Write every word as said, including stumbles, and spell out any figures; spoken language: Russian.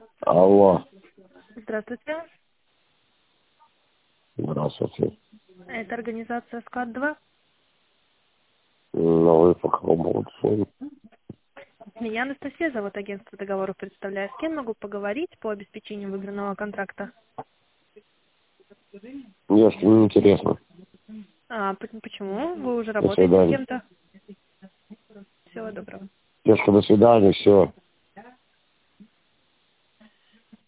Алло. Здравствуйте. Здравствуйте. Это организация СКАТ-два. Ну, вы по какому поводу звоните? Меня Анастасия зовут, агентство договоров представляю. С кем могу поговорить по обеспечению выигранного контракта? Если не интересно. А, п- почему? Вы уже До работаете с свидания. кем-то? Всего доброго. Девушка, до свидания, все.